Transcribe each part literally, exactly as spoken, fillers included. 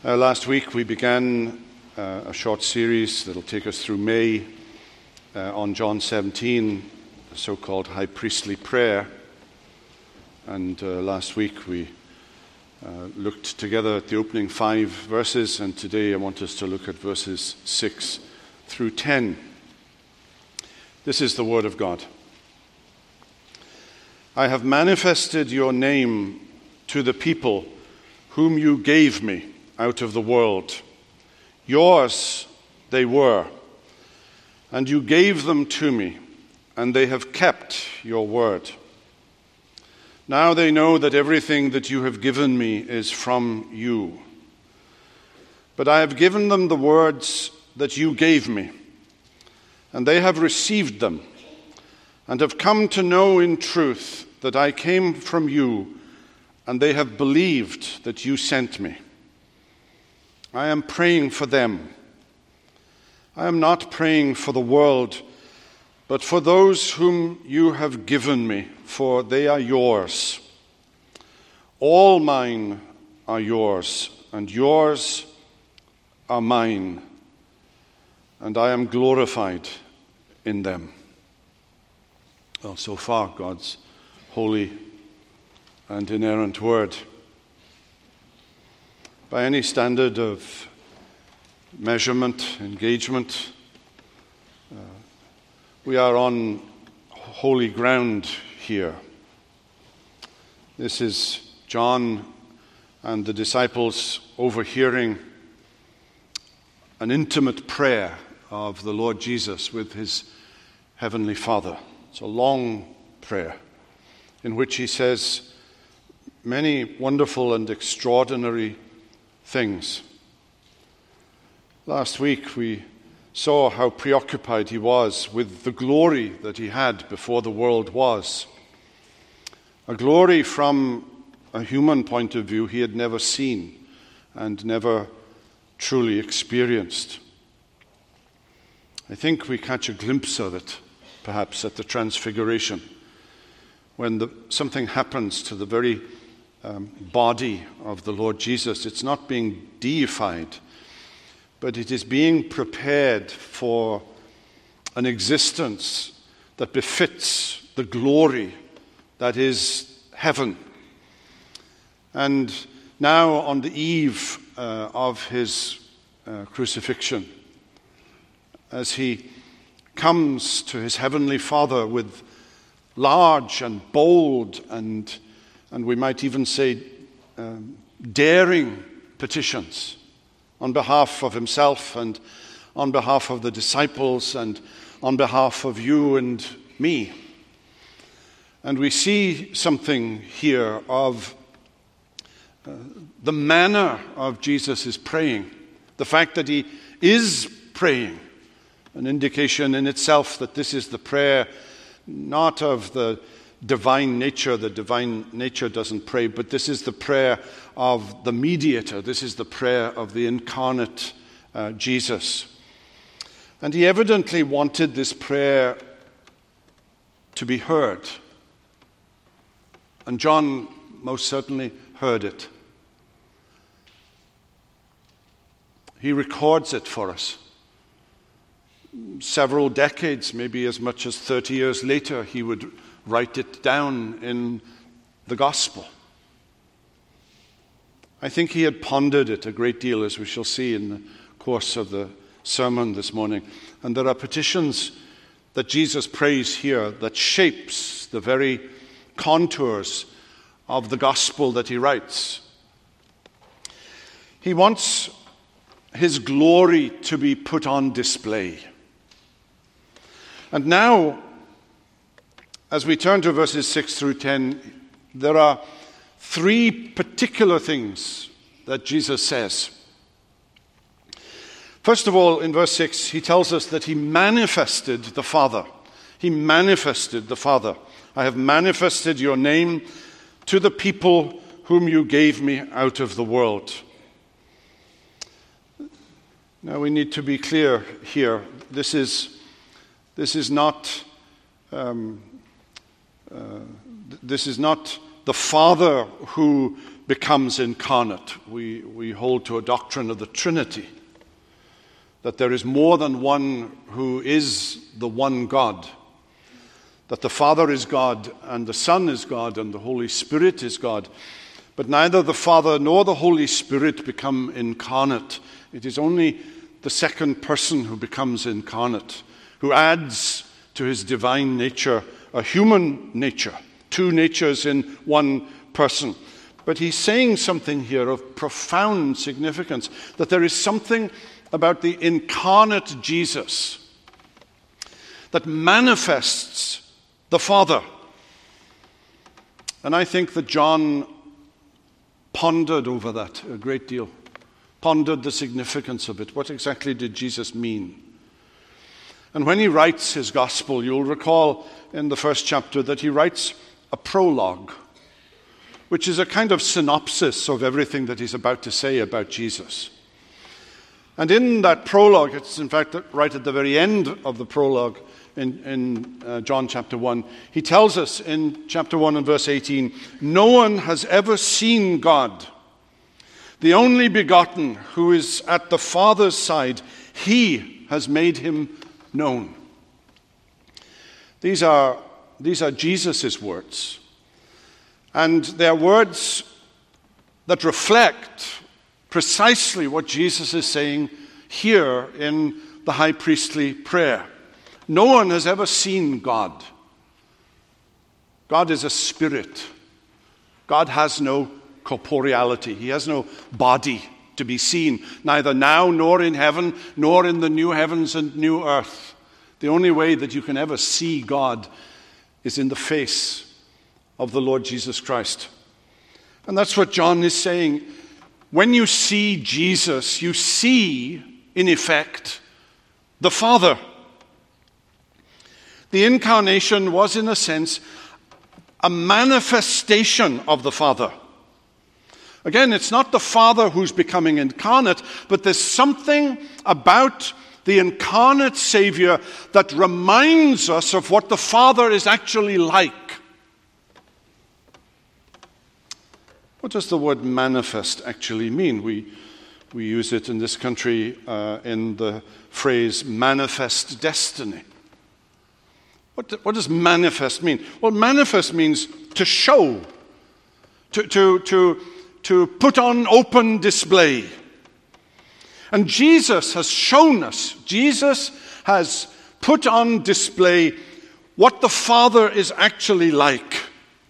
Uh, last week we began uh, a short series that will take us through May uh, on John seventeen, the so-called high priestly prayer. And uh, last week we uh, looked together at the opening five verses, and today I want us to look at verses six through ten. This is the word of God. I have manifested your name to the people whom you gave me out of the world. Yours they were, and you gave them to me, and they have kept your word. Now they know that everything that you have given me is from you. But I have given them the words that you gave me, and they have received them, and have come to know in truth that I came from you, and they have believed that you sent me. I am praying for them. I am not praying for the world, but for those whom you have given me, for they are yours. All mine are yours, and yours are mine, and I am glorified in them. Well, so far, God's holy and inerrant word. By any standard of measurement, engagement, uh, we are on holy ground here. This is John and the disciples overhearing an intimate prayer of the Lord Jesus with his heavenly Father. It's a long prayer in which he says many wonderful and extraordinary things. Last week we saw how preoccupied he was with the glory that he had before the world was. A glory from a human point of view he had never seen and never truly experienced. I think we catch a glimpse of it, perhaps, at the Transfiguration, when the, something happens to the very um, body of the Lord Jesus. It's not being deified, but it is being prepared for an existence that befits the glory that is heaven. And now, on the eve uh, of his uh, crucifixion, as he comes to his heavenly Father with large and bold and, and we might even say um, daring petitions on behalf of himself and on behalf of the disciples and on behalf of you and me. And we see something here of uh, the manner of Jesus' praying, the fact that he is praying, an indication in itself that this is the prayer not of the divine nature. The divine nature doesn't pray, but this is the prayer of the mediator. This is the prayer of the incarnate uh, Jesus. And he evidently wanted this prayer to be heard. And John most certainly heard it. He records it for us. Several decades, maybe as much as thirty years later, he would write it down in the gospel. I think he had pondered it a great deal, as we shall see in the course of the sermon this morning. And there are petitions that Jesus prays here that shapes the very contours of the gospel that he writes. He wants his glory to be put on display. And now, as we turn to verses six through ten, there are three particular things that Jesus says. First of all, in verse six, he tells us that he manifested the Father. He manifested the Father. I have manifested your name to the people whom you gave me out of the world. Now we need to be clear here. This is This is not um, uh, this is not the Father who becomes incarnate. We, we hold to a doctrine of the Trinity, that there is more than one who is the one God, that the Father is God, and the Son is God, and the Holy Spirit is God. But neither the Father nor the Holy Spirit become incarnate. It is only the second person who becomes incarnate, who adds to his divine nature a human nature, two natures in one person. But he's saying something here of profound significance, that there is something about the incarnate Jesus that manifests the Father. And I think that John pondered over that a great deal, pondered the significance of it. What exactly did Jesus mean? And when he writes his gospel, you'll recall in the first chapter that he writes a prologue, which is a kind of synopsis of everything that he's about to say about Jesus. And in that prologue, it's in fact right at the very end of the prologue in, in uh, John chapter one, he tells us in chapter one and verse eighteen, "No one has ever seen God. The only begotten who is at the Father's side, he has made him known." These are, these are Jesus' words. And they're words that reflect precisely what Jesus is saying here in the high priestly prayer. No one has ever seen God. God is a spirit. God has no corporeality. He has no body to be seen, neither now nor in heaven, nor in the new heavens and new earth. The only way that you can ever see God is in the face of the Lord Jesus Christ. And that's what John is saying. When you see Jesus, you see, in effect, the Father. The incarnation was, in a sense, a manifestation of the Father. Again, it's not the Father who's becoming incarnate, but there's something about the incarnate Savior that reminds us of what the Father is actually like. What does the word manifest actually mean? We, we use it in this country uh, in the phrase manifest destiny. What, what does manifest mean? Well, manifest means to show, to, to, to, to put on open display. And Jesus has shown us, Jesus has put on display what the Father is actually like.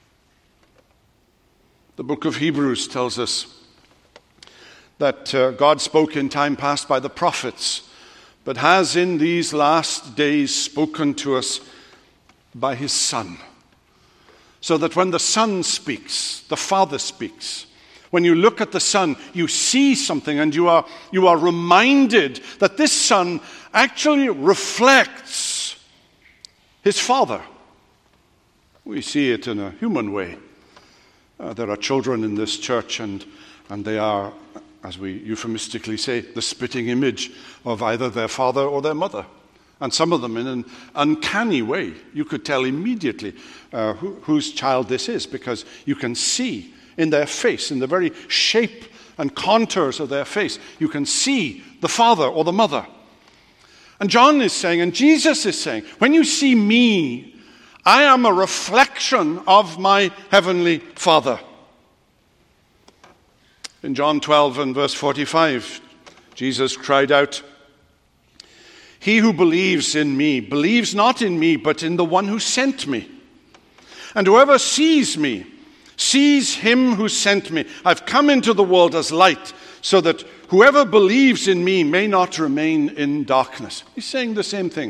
The book of Hebrews tells us that uh, God spoke in time past by the prophets, but has in these last days spoken to us by his Son. So that when the Son speaks, the Father speaks. When you look at the Son, you see something, and you are, you are reminded that this Son actually reflects his Father. We see it in a human way. Uh, there are children in this church, and, and they are, as we euphemistically say, the spitting image of either their father or their mother. And some of them in an uncanny way. You could tell immediately uh, who, whose child this is, because you can see in their face, in the very shape and contours of their face, you can see the father or the mother. And John is saying, and Jesus is saying, when you see me, I am a reflection of my heavenly Father. In John twelve and verse forty-five, Jesus cried out, "He who believes in me believes not in me, but in the one who sent me. And whoever sees me sees him who sent me. I've come into the world as light, so that whoever believes in me may not remain in darkness." He's saying the same thing.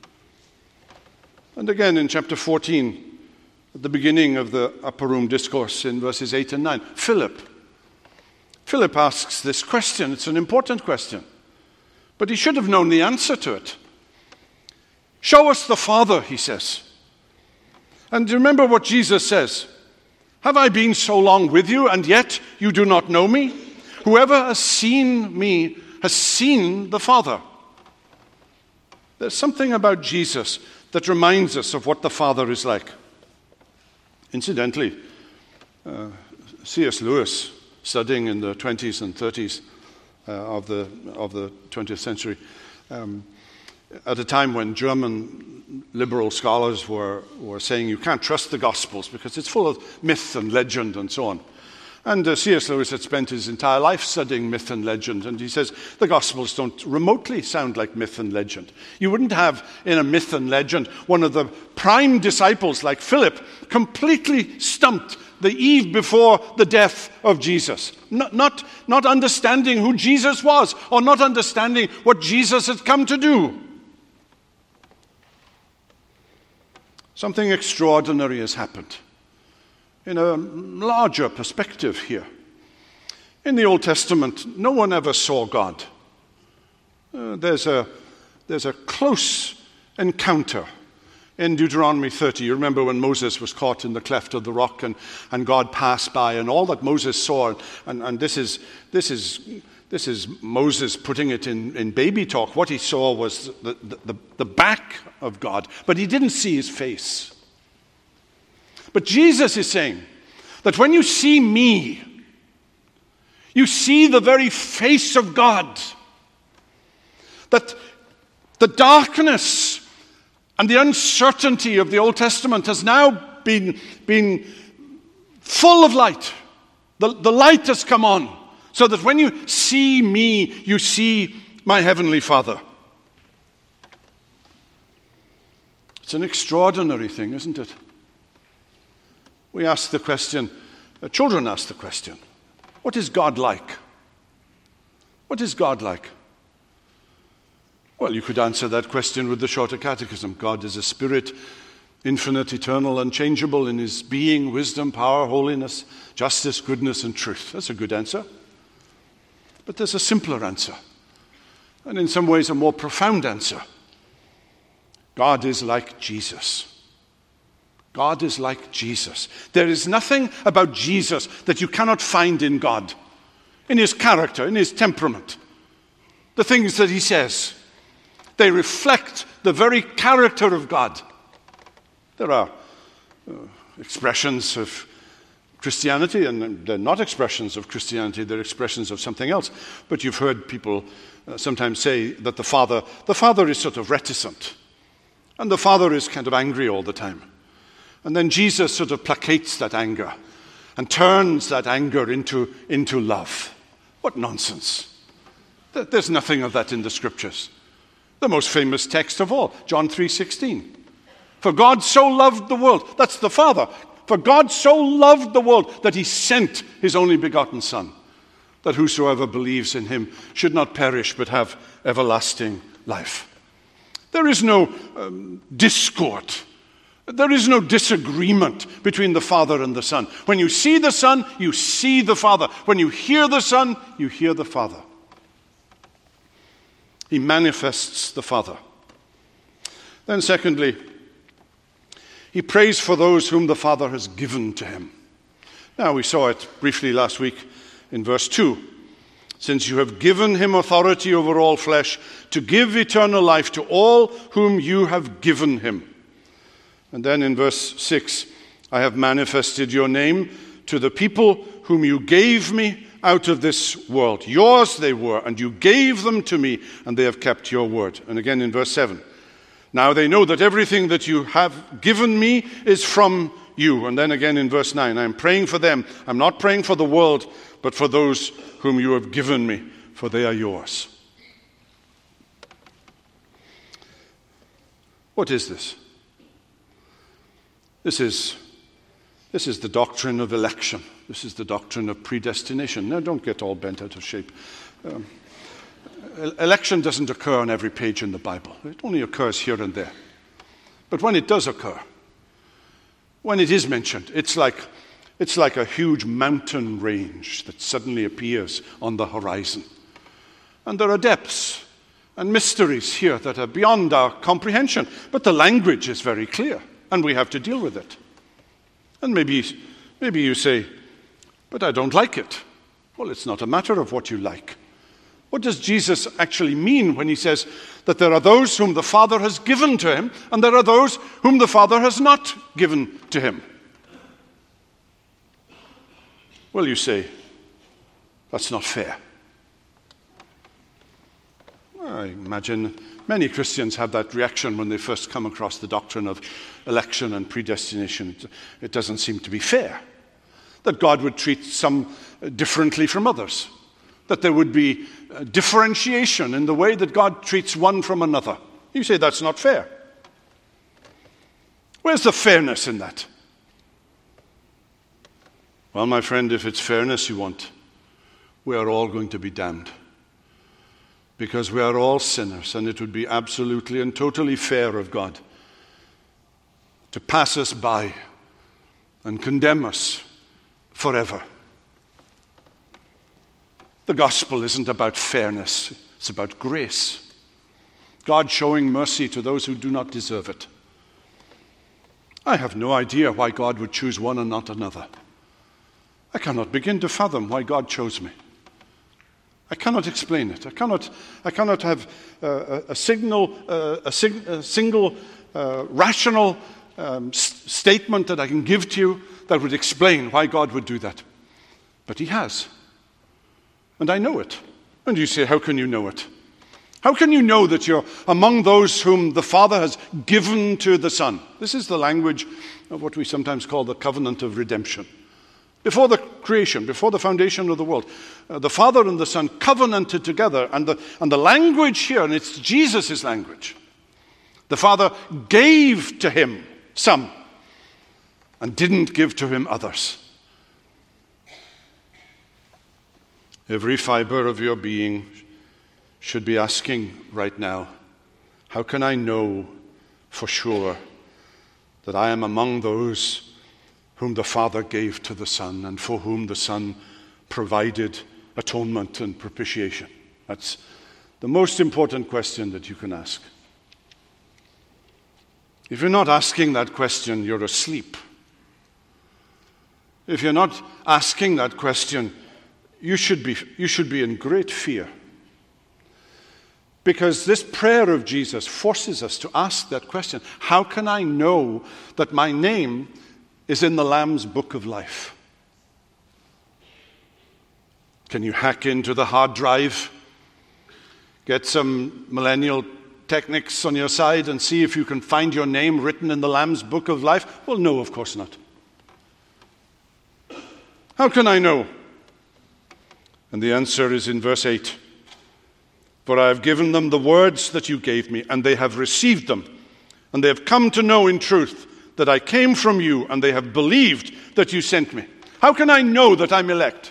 And again in chapter fourteen, at the beginning of the upper room discourse in verses eight and nine, Philip. Philip asks this question. It's an important question. But he should have known the answer to it. "Show us the Father," he says. And remember what Jesus says. "Have I been so long with you, and yet you do not know me? Whoever has seen me has seen the Father." There's something about Jesus that reminds us of what the Father is like. Incidentally, uh, C S Lewis studying in the twenties and thirties uh, of the of the twentieth century, um, at a time when German liberal scholars were, were saying you can't trust the Gospels because it's full of myth and legend and so on. And uh, C S Lewis had spent his entire life studying myth and legend, and he says the Gospels don't remotely sound like myth and legend. You wouldn't have in a myth and legend one of the prime disciples like Philip completely stumped the eve before the death of Jesus, not, not, not understanding who Jesus was or not understanding what Jesus had come to do. Something extraordinary has happened in a larger perspective here. In the Old Testament, no one ever saw God. Uh, there's a, there's a close encounter in Deuteronomy thirty. You remember when Moses was caught in the cleft of the rock and, and God passed by, and all that Moses saw, and, and this is this is this is Moses putting it in, in baby talk. What he saw was the, the, the back of God, but he didn't see his face. But Jesus is saying that when you see me, you see the very face of God. That the darkness and the uncertainty of the Old Testament has now been, been full of light. The, the light has come on, so that when you see me, you see my heavenly Father. It's an extraordinary thing, isn't it? We ask the question, uh, children ask the question, what is God like? What is God like? Well, you could answer that question with the Shorter Catechism. God is a spirit, infinite, eternal, unchangeable in his being, wisdom, power, holiness, justice, goodness, and truth. That's a good answer. But there's a simpler answer, and in some ways a more profound answer. God is like Jesus. God is like Jesus. There is nothing about Jesus that you cannot find in God, in his character, in his temperament. The things that he says, they reflect the very character of God. There are uh, expressions of Christianity, and they're not expressions of Christianity, they're expressions of something else. But you've heard people uh, sometimes say that the Father, the Father is sort of reticent, and the Father is kind of angry all the time. And then Jesus sort of placates that anger and turns that anger into, into love. What nonsense. There's nothing of that in the Scriptures. The most famous text of all, John three sixteen. For God so loved the world, that's the Father. For God so loved the world that he sent his only begotten Son, that whosoever believes in him should not perish but have everlasting life. There is no um, discord. There is no disagreement between the Father and the Son. When you see the Son, you see the Father. When you hear the Son, you hear the Father. He manifests the Father. Then secondly, he prays for those whom the Father has given to him. Now, we saw it briefly last week in verse two. Since you have given him authority over all flesh, to give eternal life to all whom you have given him. And then in verse six, I have manifested your name to the people whom you gave me out of this world. Yours they were, and you gave them to me, and they have kept your word. And again in verse seven, now they know that everything that you have given me is from you. And then again in verse nine, I am praying for them. I'm not praying for the world, but for those whom you have given me, for they are yours. What is this? This is, this is the doctrine of election. This is the doctrine of predestination. Now, don't get all bent out of shape. Um, election doesn't occur on every page in the Bible. It only occurs here and there. But when it does occur, when it is mentioned, it's like, it's like a huge mountain range that suddenly appears on the horizon. And there are depths and mysteries here that are beyond our comprehension. But the language is very clear, and we have to deal with it. And maybe, maybe you say, but I don't like it. Well, it's not a matter of what you like. What does Jesus actually mean when he says that there are those whom the Father has given to him, and there are those whom the Father has not given to him? Well, you say, That's not fair. I imagine many Christians have that reaction when they first come across the doctrine of election and predestination. It doesn't seem to be fair that God would treat some differently from others, that there would be differentiation in the way that God treats one from another. You say that's not fair. Where's the fairness in that? Well, my friend, if it's fairness you want, we are all going to be damned. Because we are all sinners, and it would be absolutely and totally fair of God to pass us by and condemn us forever. The gospel isn't about fairness, it's about grace. God showing mercy to those who do not deserve it. I have no idea why God would choose one and not another. I cannot begin to fathom why God chose me. I cannot explain it. I cannot, I cannot have uh, a, signal, uh, a, sig- a single uh, rational um, s- statement that I can give to you that would explain why God would do that. But he has. And I know it. And you say, how can you know it? How can you know that you're among those whom the Father has given to the Son? This is the language of what we sometimes call the covenant of redemption. Before the creation, before the foundation of the world, uh, the Father and the Son covenanted together, and the, and the language here, and it's Jesus' language. The Father gave to him some and didn't give to him others. Every fiber of your being should be asking right now, how can I know for sure that I am among those whom the Father gave to the Son, and for whom the Son provided atonement and propitiation? That's the most important question that you can ask. If you're not asking that question, you're asleep. If you're not asking that question, you should be, you should be in great fear. Because this prayer of Jesus forces us to ask that question. How can I know that my name is in the Lamb's book of life? Can you hack into the hard drive, get some millennial techniques on your side and see if you can find your name written in the Lamb's book of life? Well, no, of course not. How can I know? And the answer is in verse eight. For I have given them the words that you gave me, and they have received them, and they have come to know in truth that I came from you, and they have believed that you sent me. How can I know that I'm elect?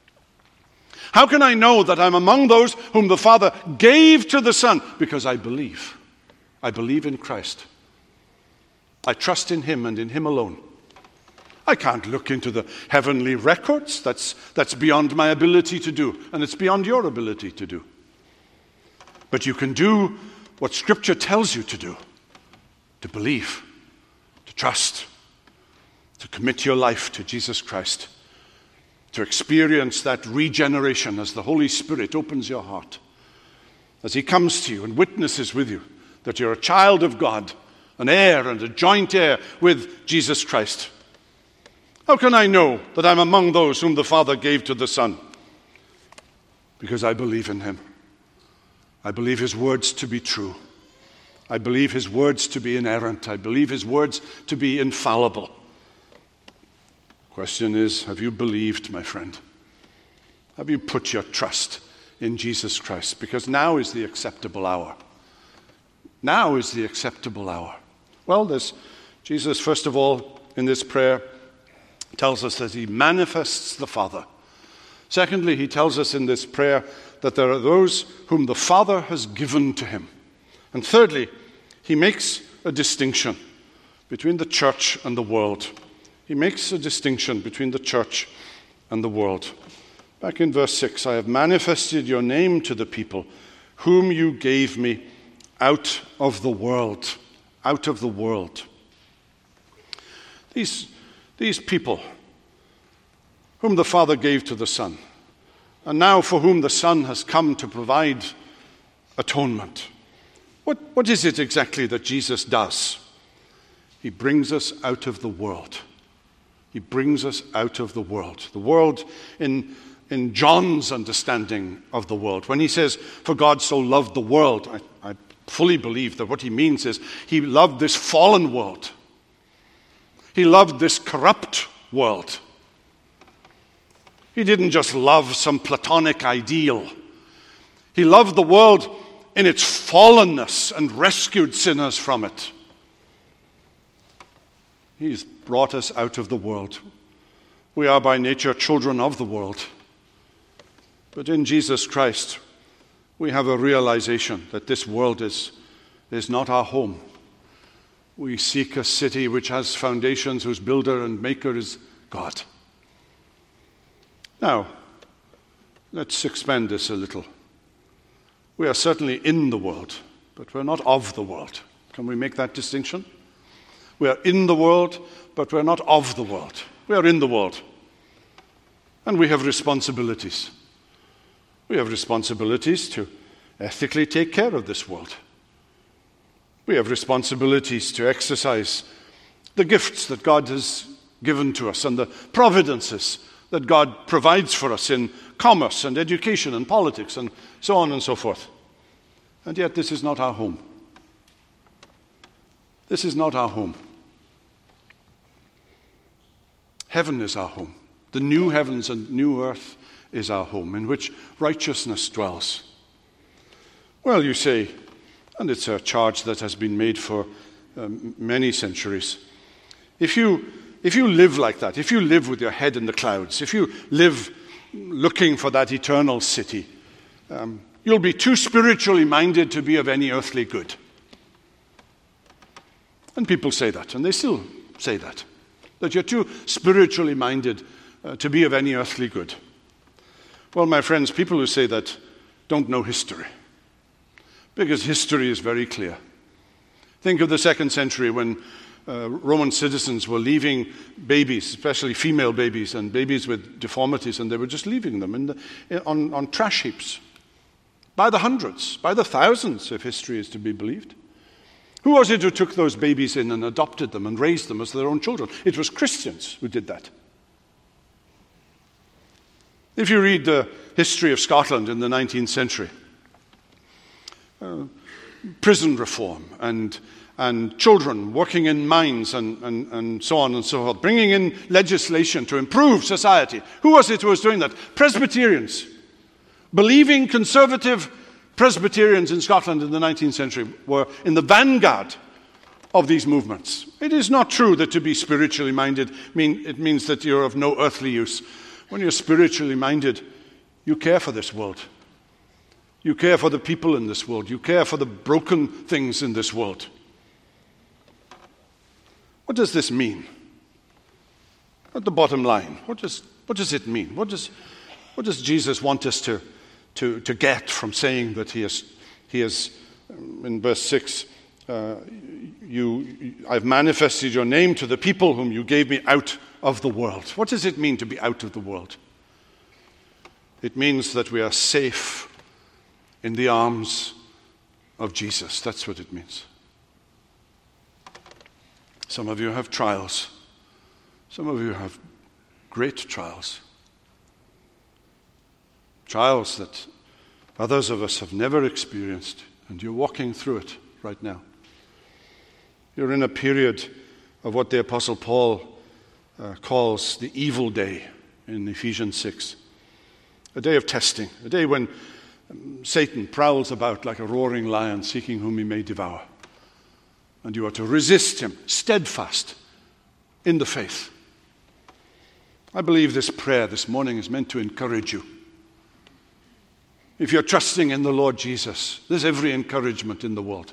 How can I know that I'm among those whom the Father gave to the Son? Because I believe. I believe in Christ. I trust in him and in him alone. I can't look into the heavenly records. That's, that's beyond my ability to do, and it's beyond your ability to do. But you can do what Scripture tells you to do, to believe, to trust, to commit your life to Jesus Christ, to experience that regeneration as the Holy Spirit opens your heart, as he comes to you and witnesses with you that you're a child of God, an heir and a joint heir with Jesus Christ. How can I know that I'm among those whom the Father gave to the Son? Because I believe in him. I believe his words to be true. I believe his words to be inerrant. I believe his words to be infallible. Question is, have you believed, my friend? Have you put your trust in Jesus Christ? Because now is the acceptable hour. Now is the acceptable hour. Well, there's Jesus, first of all, in this prayer, tells us that he manifests the Father. Secondly, he tells us in this prayer that there are those whom the Father has given to him. And thirdly, he makes a distinction between the church and the world. He makes a distinction between the church and the world. Back in verse six, I have manifested your name to the people whom you gave me out of the world. Out of the world. These, these people whom the Father gave to the Son, and now for whom the Son has come to provide atonement. What, what is it exactly that Jesus does? He brings us out of the world. He brings us out of the world. The world in, in John's understanding of the world. When he says, for God so loved the world, I, I fully believe that what he means is he loved this fallen world. He loved this corrupt world. He didn't just love some platonic ideal. He loved the world in its fallenness and rescued sinners from it. He's brought us out of the world. We are by nature children of the world. But in Jesus Christ, we have a realization that this world is, is not our home. We seek a city which has foundations, whose builder and maker is God. Now, let's expand this a little. We are certainly in the world, but we're not of the world. Can we make that distinction? We are in the world, but we're not of the world. We are in the world. And we have responsibilities. We have responsibilities to ethically take care of this world. We have responsibilities to exercise the gifts that God has given to us and the providences that God provides for us in commerce and education and politics and so on and so forth. And yet this is not our home. This is not our home. Heaven is our home. The new heavens and new earth is our home, in which righteousness dwells. Well, you say, and it's a charge that has been made for um, many centuries, if you, if you live like that, if you live with your head in the clouds, if you live looking for that eternal city, um, you'll be too spiritually minded to be of any earthly good. And people say that, and they still say that, that you're too spiritually minded uh, to be of any earthly good. Well, my friends, people who say that don't know history, because history is very clear. Think of the second century when uh, Roman citizens were leaving babies, especially female babies and babies with deformities, and they were just leaving them in the, on, on trash heaps. By the hundreds, by the thousands, if history is to be believed. Who was it who took those babies in and adopted them and raised them as their own children? It was Christians who did that. If you read the history of Scotland in the nineteenth century, uh, prison reform and, and children working in mines and, and, and so on and so forth, bringing in legislation to improve society. Who was it who was doing that? Presbyterians. Believing conservative Presbyterians in Scotland in the nineteenth century were in the vanguard of these movements. It is not true that to be spiritually minded, mean, it means that you're of no earthly use. When you're spiritually minded, you care for this world. You care for the people in this world. You care for the broken things in this world. What does this mean? At the bottom line, what does, what does it mean? What does, what does Jesus want us to, to, to get from saying that he has, he has in verse six, uh, you, I've manifested your name to the people whom you gave me out of the world. What does it mean to be out of the world? It means that we are safe in the arms of Jesus. That's what it means. Some of you have trials. Some of you have great trials. Trials that others of us have never experienced, and you're walking through it right now. You're in a period of what the Apostle Paul uh, calls the evil day in Ephesians six. A day of testing, a day when um, Satan prowls about like a roaring lion seeking whom he may devour. And you are to resist him, steadfast in the faith. I believe this prayer this morning is meant to encourage you. If you're trusting in the Lord Jesus, there's every encouragement in the world.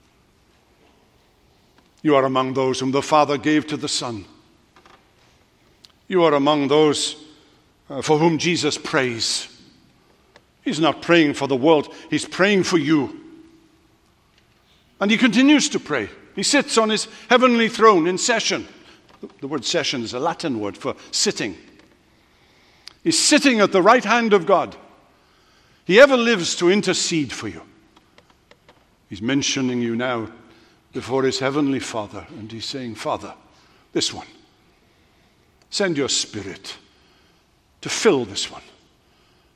You are among those whom the Father gave to the Son. You are among those uh, for whom Jesus prays. He's not praying for the world, he's praying for you. And he continues to pray. He sits on his heavenly throne in session. The word session is a Latin word for sitting. He's sitting at the right hand of God. He ever lives to intercede for you. He's mentioning you now before his heavenly Father, and he's saying, Father, this one, send your Spirit to fill this one,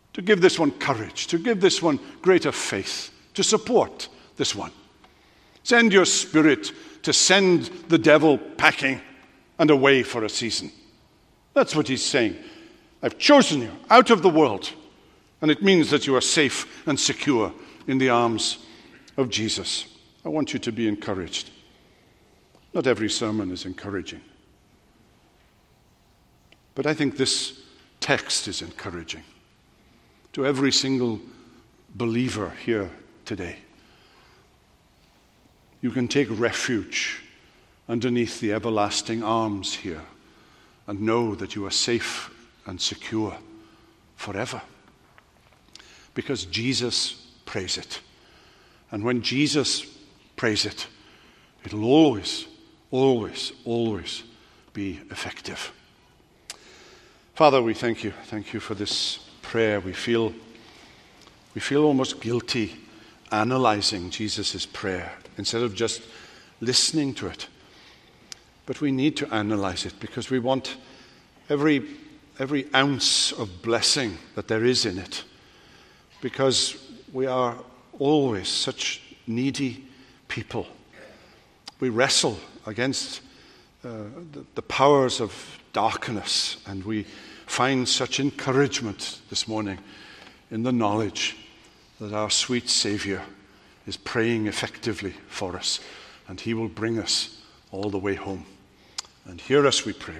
to give this one courage, to give this one greater faith, to support this one. Send your Spirit to send the devil packing and away for a season. That's what he's saying. I've chosen you out of the world, and it means that you are safe and secure in the arms of Jesus. I want you to be encouraged. Not every sermon is encouraging, but I think this text is encouraging to every single believer here today. You can take refuge underneath the everlasting arms here and know that you are safe and secure forever, because Jesus prays it. And when Jesus prays it, it'll always, always, always be effective. Father, we thank you. Thank you for this prayer. We feel, we feel almost guilty analyzing Jesus' prayer instead of just listening to it. But we need to analyze it because we want every, every ounce of blessing that there is in it, because we are always such needy people. We wrestle against uh, the, the powers of darkness, and we find such encouragement this morning in the knowledge that our sweet Savior is praying effectively for us, and he will bring us all the way home. And hear us, we pray.